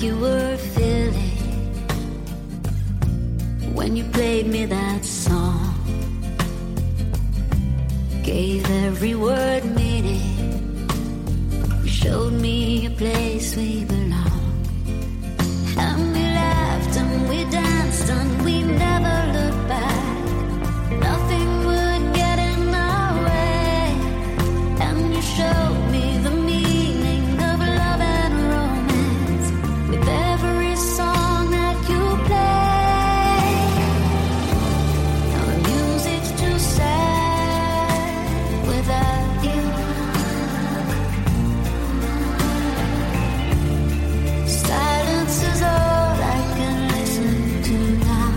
you were feeling when you played me that song. Gave every word meaning. You showed me a place we belong. And we laughed and we danced and we never looked back. Nothing would get in our way. And you showed me the meaning of love and romance with every song that you play. Now the music's too sad without you. Silence is all I can listen to now.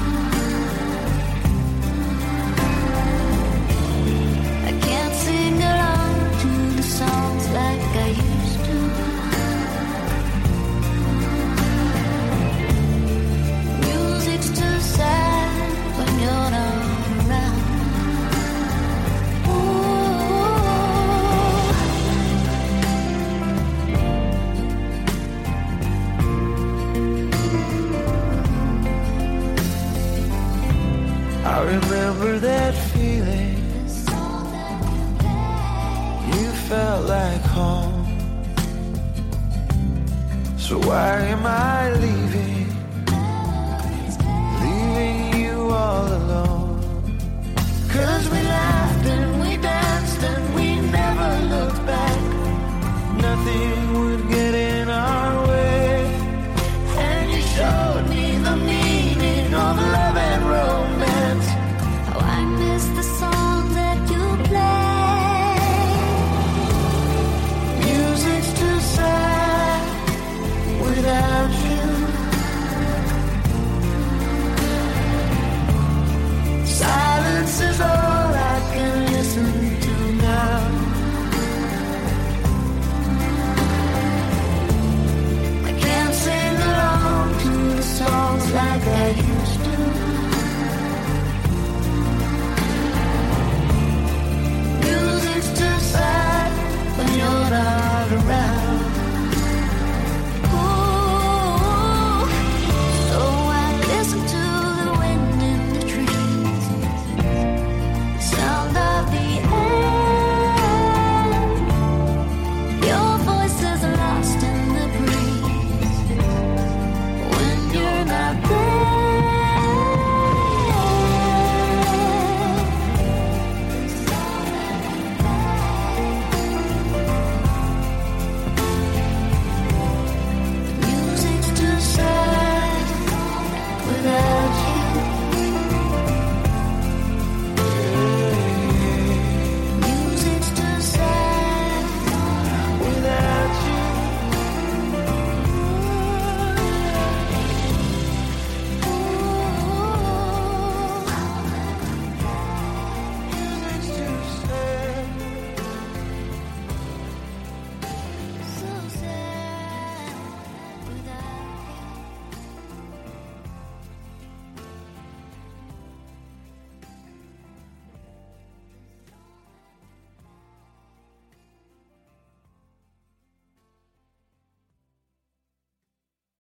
I can't sing along to the songs like I used to. Music's too sad when you're not around. I remember that feeling. You felt like home. So why am I leaving? Leaving you all alone. 'Cause we laughed